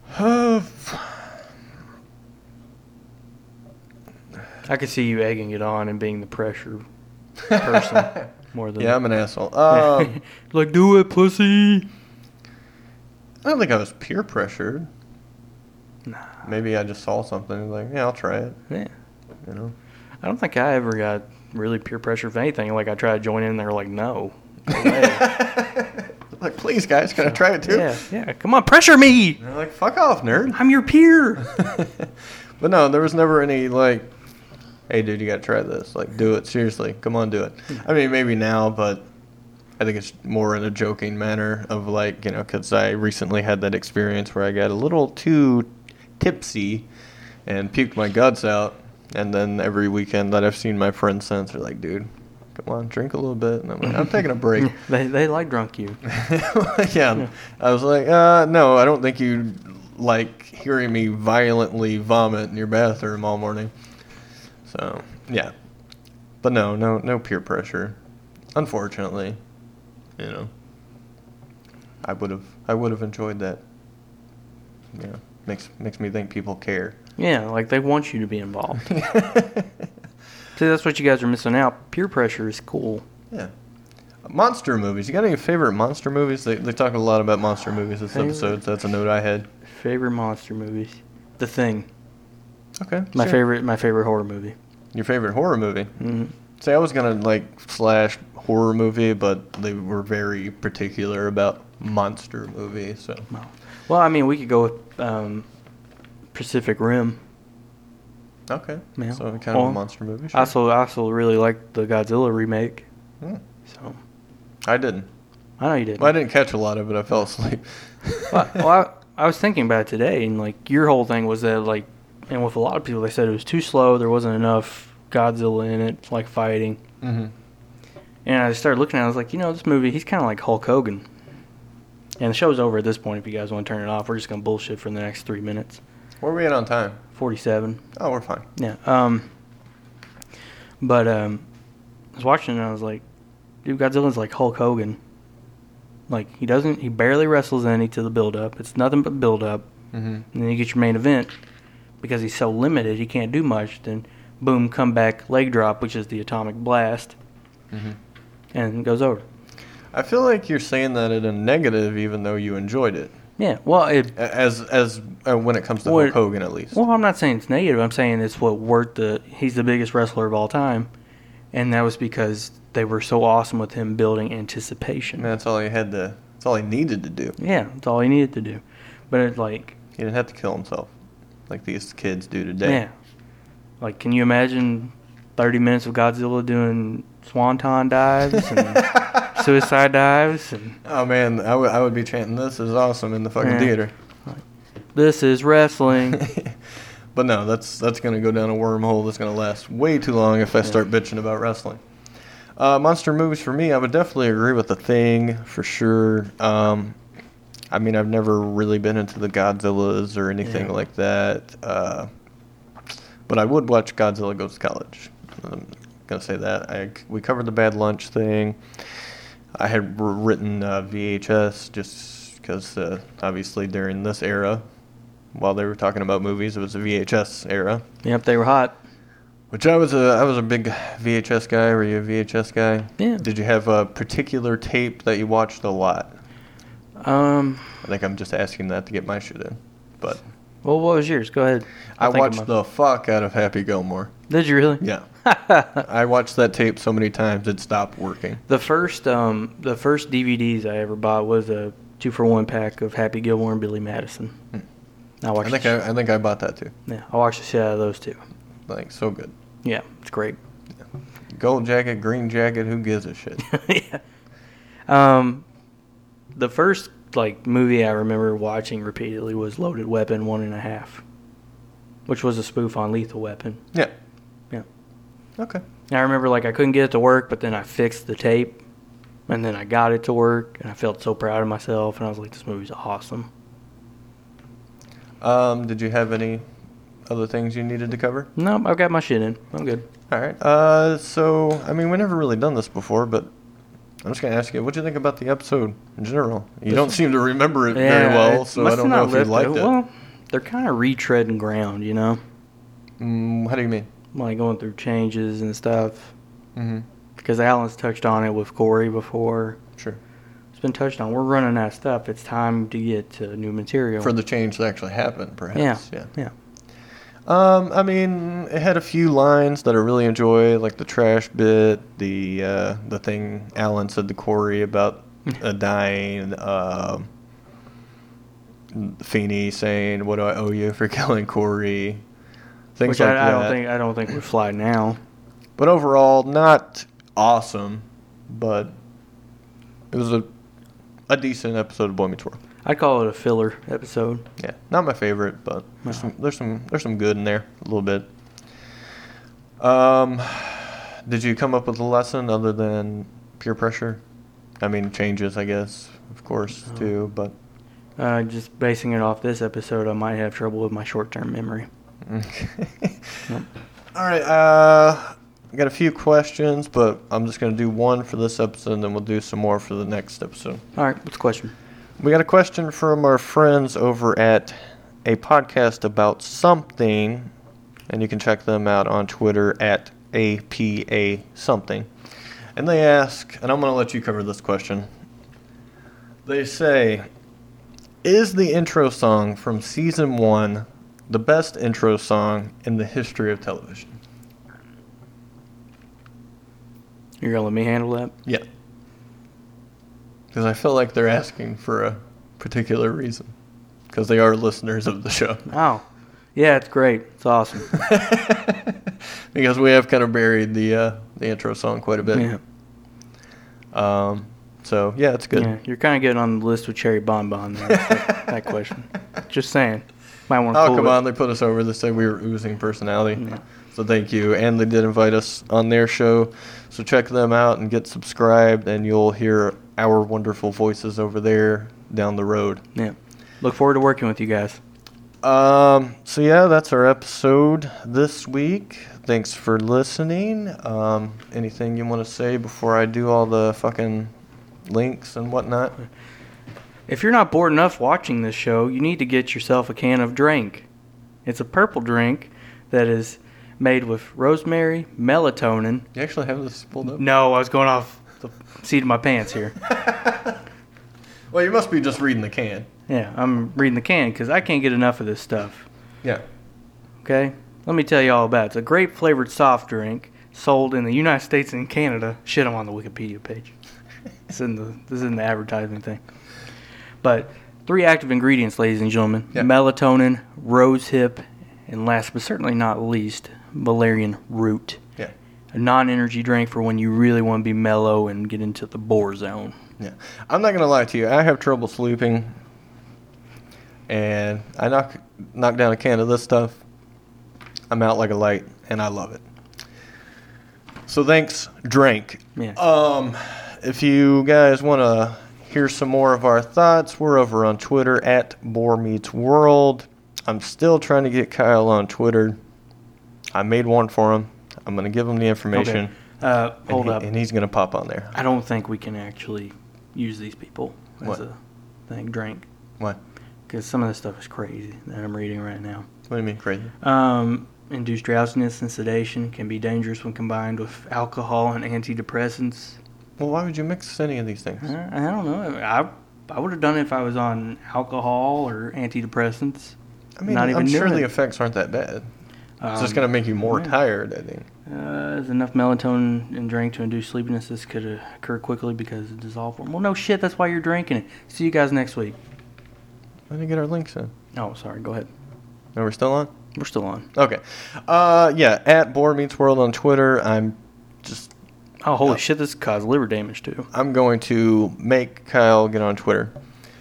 I could see you egging it on and being the pressure person more than... Yeah, I'm an asshole. Like, do it, pussy. I don't think I was peer pressured. Nah. Maybe I just saw something and was like, yeah, I'll try it. Yeah. You know? I don't think I ever got really peer pressured for anything. Like, I tried to join in, they're like, no. Go away. Like, please, guys, can I try it too? Yeah. Come on, pressure me. And they're like, fuck off, nerd. I'm your peer. But no, there was never any, like, hey, dude, you got to try this. Like, do it. Seriously. Come on, do it. I mean, maybe now, but I think it's more in a joking manner of, like, you know, because I recently had that experience where I got a little too tipsy and puked my guts out. And then every weekend that I've seen my friends since are like, dude, come on, drink a little bit. And I'm like, I'm taking a break. They like drunk you. Yeah. I was like, no, I don't think you like hearing me violently vomit in your bathroom all morning. So, yeah. But no peer pressure. Unfortunately, you know. I would have enjoyed that. Yeah. Makes me think people care. Yeah, like they want you to be involved. See, that's what you guys are missing out. Peer pressure is cool. Yeah. Monster movies. You got any favorite monster movies? They talk a lot about monster movies this episode, so that's a note I had. Favorite monster movies? The Thing. Okay. My favorite horror movie. Your favorite horror movie? Mm-hmm. See, I was gonna slash horror movie, but they were very particular about monster movie. So. Well, I mean, we could go with Pacific Rim. Okay. Yeah. So kind of a monster movie. Sure. I also really liked the Godzilla remake. So. I didn't. I know you didn't. Well, I didn't catch a lot of it. I fell asleep. I was thinking about it today, and like your whole thing was that like, and with a lot of people, they said it was too slow. There wasn't enough Godzilla in it, like fighting. Mm-hmm. And I started looking at it. I was like, this movie, he's kind of like Hulk Hogan. And the show's over at this point. If you guys want to turn it off, we're just gonna bullshit for the next 3 minutes. Where are we at on time? 47. Oh, we're fine. Yeah. But I was watching and I was like, dude, Godzilla's like Hulk Hogan. Like he barely wrestles any to the build up. It's nothing but build up. Mm-hmm. And then you get your main event because he's so limited, he can't do much. Then boom, come back, leg drop, which is the atomic blast, and it goes over. I feel like you're saying that in a negative, even though you enjoyed it. Yeah, well, as when it comes to Hulk Hogan, at least. Well, I'm not saying it's negative. I'm saying it's what worked. He's the biggest wrestler of all time, and that was because they were so awesome with him building anticipation. That's all he had to. That's all he needed to do. Yeah, that's all he needed to do. But it's like he didn't have to kill himself, like these kids do today. Yeah, like can you imagine 30 minutes of Godzilla doing swanton dives and suicide dives? And oh man, I would be chanting, "This is awesome" in the fucking theater. This is wrestling. But no, that's going to go down a wormhole that's going to last way too long if I start bitching about wrestling. Monster movies for me, I would definitely agree with The Thing for sure. I mean, I've never really been into the Godzillas or anything like that. But I would watch Godzilla Goes to College. I'm going to say that. We covered the Bad Lunch thing. I had written VHS just because obviously during this era, while they were talking about movies, it was a VHS era. Yep, they were hot. Which I was a big VHS guy. Were you a VHS guy? Yeah. Did you have a particular tape that you watched a lot? I think I'm just asking that to get my shit in. But well, what was yours? Go ahead. I watched the fuck out of Happy Gilmore. Did you really? Yeah. I watched that tape so many times it stopped working. The first DVDs I ever bought was a 2-for-1 pack of Happy Gilmore and Billy Madison. I think I bought that too. Yeah, I watched the shit out of those two. Like so good. Yeah, it's great. Yeah. Gold jacket, green jacket, who gives a shit? Yeah. The first movie I remember watching repeatedly was Loaded Weapon 1.5, which was a spoof on Lethal Weapon. Yeah. Yeah. Okay. And I remember I couldn't get it to work, but then I fixed the tape, and then I got it to work, and I felt so proud of myself, and I was like, this movie's awesome. Did you have any other things you needed to cover? No, I've got my shit in. I'm good. All right. So, I mean, we never really done this before, but I'm just going to ask you, what do you think about the episode in general? You don't seem to remember it very well, so I don't know if you liked it. Well, they're kind of retreading ground, you know? How do you mean? Like going through changes and stuff. Mm-hmm. Because Alan's touched on it with Corey before. Sure. It's been touched on. We're running out of stuff. It's time to get to new material. For the change to actually happen, perhaps. Yeah. I mean, it had a few lines that I really enjoy, like the trash bit, the thing Alan said to Corey about dying, Feeney saying, "What do I owe you for killing Corey?" Things Which like I that. don't think would fly now. But overall, not awesome, but it was a decent episode of Boy Meets World. I'd call it a filler episode. Yeah, not my favorite, but there's some good in there a little bit. Did you come up with a lesson other than peer pressure? I mean, changes, I guess, of course, too, but just basing it off this episode, I might have trouble with my short-term memory. Yep. All right, I got a few questions, but I'm just going to do one for this episode, and then we'll do some more for the next episode. All right, what's the question? We got a question from our friends over at a podcast about something, and you can check them out on Twitter at APA something. And they ask, and I'm going to let you cover this question. They say, is the intro song from season 1 the best intro song in the history of television? You're going to let me handle that? Yeah. Because I feel like they're asking for a particular reason. Because they are listeners of the show. Oh. Yeah, it's great. It's awesome. Because we have kind of buried the intro song quite a bit. Yeah. So, yeah, it's good. Yeah, you're kind of getting on the list with Cherry Bonbon there. That question. Just saying. Might want to come on. They put us over. They said we were oozing personality. Yeah. So thank you. And they did invite us on their show. So check them out and get subscribed, and you'll hear our wonderful voices over there down the road. Yeah. Look forward to working with you guys. So yeah, that's our episode this week. Thanks for listening. Anything you want to say before I do all the fucking links and whatnot? If you're not bored enough watching this show, you need to get yourself a can of drink. It's a purple drink that is made with rosemary, melatonin. You actually have this pulled up? No, I was going off the seat of my pants here. Well, you must be just reading the can. Yeah, I'm reading the can because I can't get enough of this stuff. Yeah. Okay? Let me tell you all about it. It's a grape-flavored soft drink sold in the United States and Canada. Shit, I'm on the Wikipedia page. This is in the advertising thing. But 3 active ingredients, ladies and gentlemen. Yep. Melatonin, rosehip, and last but certainly not least, valerian root. Yeah. A non-energy drink for when you really want to be mellow and get into the bore zone. Yeah. I'm not going to lie to you. I have trouble sleeping. And I knock down a can of this stuff. I'm out like a light, and I love it. So thanks, drink. Yeah. If you guys want to hear some more of our thoughts, we're over on Twitter at Boar Meets World. I'm still trying to get Kyle on Twitter. I made one for him. I'm going to give him the information. Okay. Hold up. And he's going to pop on there. I don't think we can actually use these people as What? a thing. Drink. What? Because some of this stuff is crazy that I'm reading right now. What do you mean crazy? Induced drowsiness and sedation can be dangerous when combined with alcohol and antidepressants. Well, why would you mix any of these things? I don't know. I would have done it if I was on alcohol or antidepressants. I mean, Not even I'm sure knew the it. effects aren't that bad. It's just going to make you more tired, I think. There's enough melatonin in drink to induce sleepiness. This could occur quickly because it dissolves. Well, no shit. That's why you're drinking it. See you guys next week. Let me get our links in. Oh, sorry. Go ahead. Are we still on? We're still on. Okay. Yeah, at Boar Meets World on Twitter. I'm just Oh, holy shit, this caused liver damage, too. I'm going to make Kyle get on Twitter.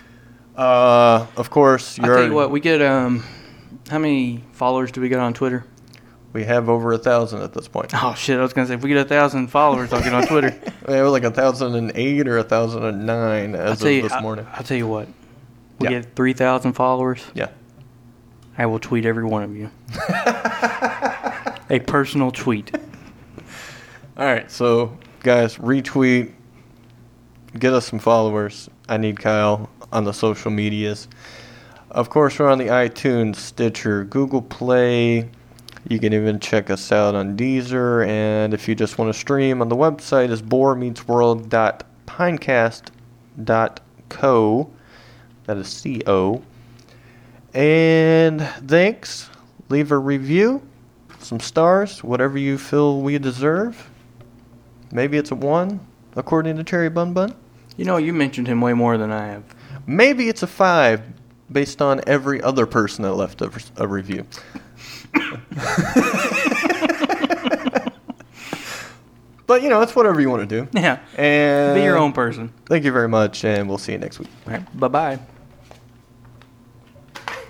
Of course, I'll tell you what, we get, how many followers do we get on Twitter? we have over 1,000 at this point. Oh, shit, I was going to say, if we get 1,000 followers, I'll get on Twitter. We have like 1,008 or 1,009 as of this morning. I'll tell you what, we Yeah. get 3,000 followers, Yeah. I will tweet every one of you. A personal tweet. All right, so guys, retweet, get us some followers. I need Kyle on the social medias. Of course, we're on the iTunes, Stitcher, Google Play. You can even check us out on Deezer, and if you just want to stream, on the website is boremeetsworld.pinecast.co. That is C-O. And thanks. Leave a review, some stars, whatever you feel we deserve. Maybe it's a 1, according to Terry Bun Bun. You know, you mentioned him way more than I have. Maybe it's a 5, based on every other person that left a review. But, you know, it's whatever you want to do. Yeah. And Be your own person. Thank you very much, and we'll see you next week. All right. Bye-bye.